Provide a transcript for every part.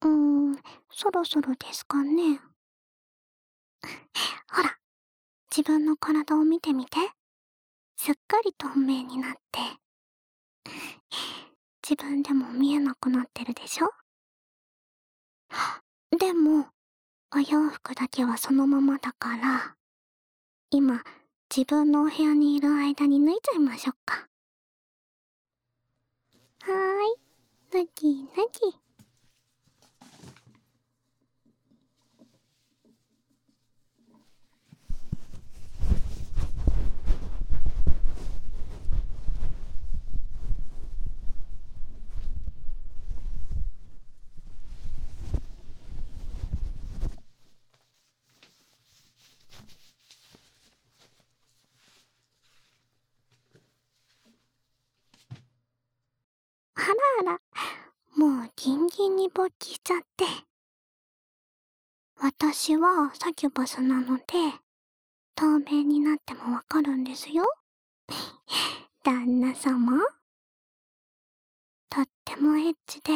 うーん、そろそろですかね。ほら、自分の体を見てみて。すっかり透明になって、自分でも見えなくなってるでしょ？でも、お洋服だけはそのままだから、今、自分のお部屋にいる間に脱いじゃいましょうか。はーい、脱ぎ脱ぎ。あらあら、もうギンギンに勃起しちゃって。私はサキュバスなので、透明になってもわかるんですよ。旦那様。とってもエッチで、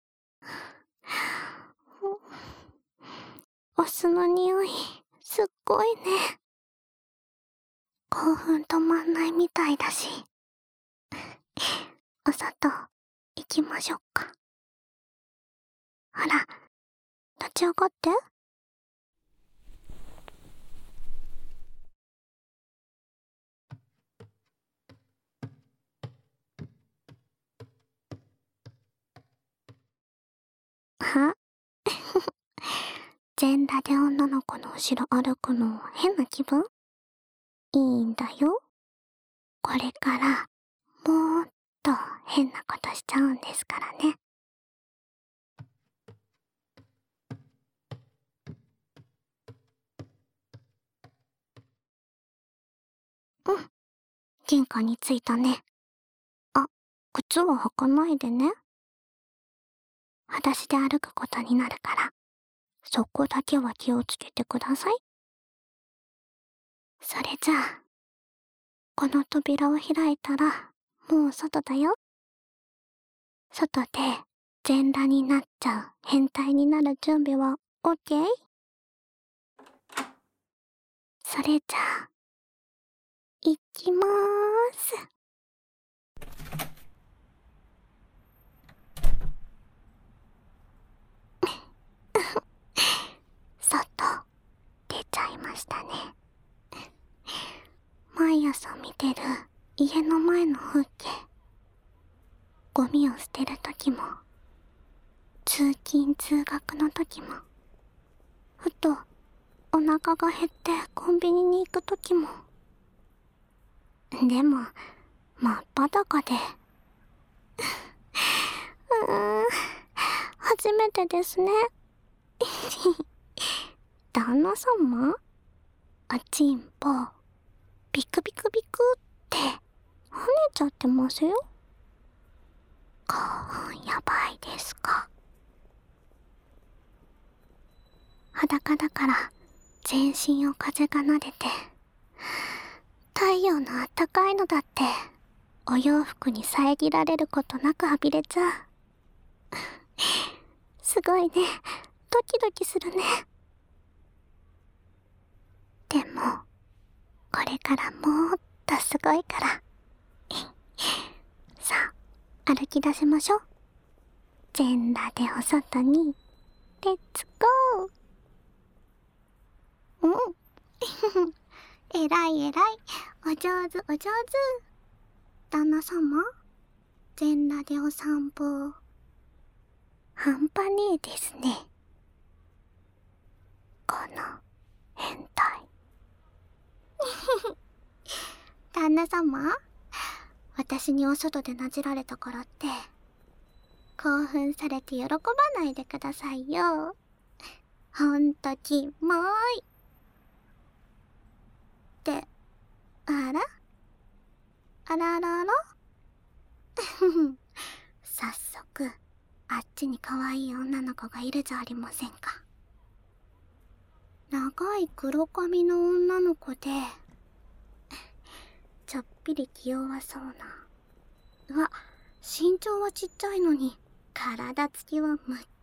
お酢の匂い、すっごいね。興奮止まんないみたいだし。お外、行きましょうか。ほら、立ち上がって。は全裸で女の子の後ろ歩くの変な気分？いいんだよ。これから、もっと変なことしちゃうんですからね。うん、玄関に着いたね。あ、靴は履かないでね。裸足で歩くことになるから、そこだけは気をつけてください。それじゃあ、この扉を開いたら、もう外だよ。外で全裸になっちゃう変態になる準備は OK？ それじゃあ、行きまーす。外、出ちゃいましたね。毎朝見てる家の前の風景。ゴミを捨てるときも、通勤通学のときも、ふとお腹が減ってコンビニに行くときも。でも、真っ裸で。初めてですね。旦那様？あちんぽ、ビクビクビクって跳ねちゃってますよ。興奮やばいですか？裸だから全身を風が撫でて、太陽のあったかいのだってお洋服に遮られることなく浴びれちゃう。すごいね。ドキドキするね。でも、これからもっとすごいから。さあ、歩き出しましょう。全裸でお外に、レッツゴー。うん。えらいえらい。お上手お上手。旦那様、全裸でお散歩。半端ねえですね。この変態。旦那様、私にお外でなじられたからって、興奮されて喜ばないでくださいよ。ほんとキモーい。って、あらあらあらあら早速、あっちに可愛い女の子がいるじゃありませんか。長い黒髪の女の子で、ちょっぴり気弱そうな。うわ、身長はちっちゃいのに、体つきはむっ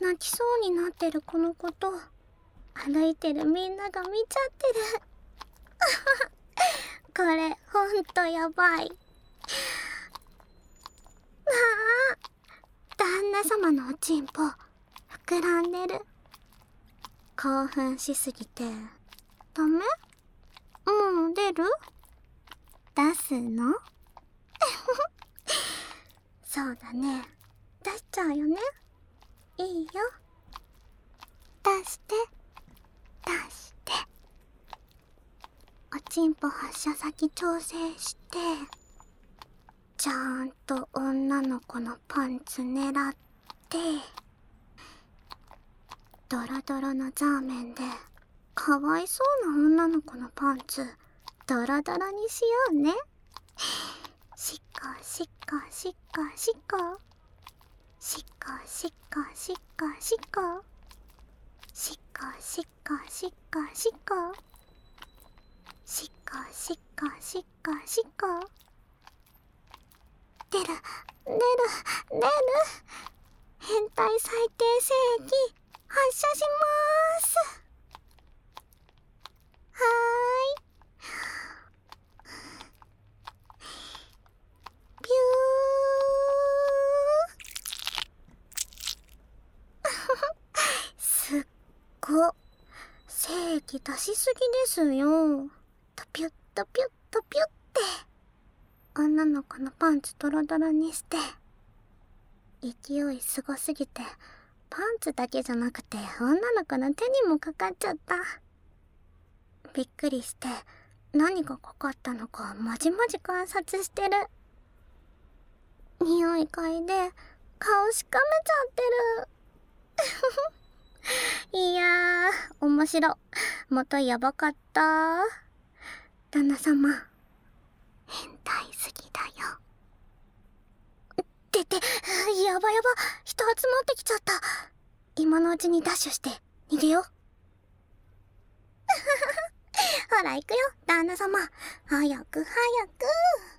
泣きそうになってるこのこと、歩いてるみんなが見ちゃってる。これ、ほんとやばい。旦那様のおちんぽ、膨らんでる。興奮しすぎて、ダメ？もう出る？出すの？そうだね。出しちゃうよね。いいよ。出して。出して。おちんぽ発射先調整して、ちゃんと女の子のパンツ狙って、ドロドロのザーメンで、かわいそうな女の子のパンツ、ドロドロにしようね。しっこしっこしっこしっこ。しっこしっこしっこしっこ。しっこしっこしっこしっこ。しっこしっこしっこしっこ。出る出る出る。変態最低精液発射しまーす。はーい。ビュー。すっご。精液出しすぎですよ。トピュットピュットピュッって。女の子のパンツドロドロにして。勢いすごすぎて、パンツだけじゃなくて女の子の手にもかかっちゃった。びっくりして、何がかかったのかまじまじ観察してる。匂い嗅いで顔しかめちゃってる。いやー、面白。元やばかった。旦那様、変態すぎだよ。ってやばやば、人集まってきちゃった。今のうちにダッシュして逃げよう。ほら行くよ、旦那様。早く早く。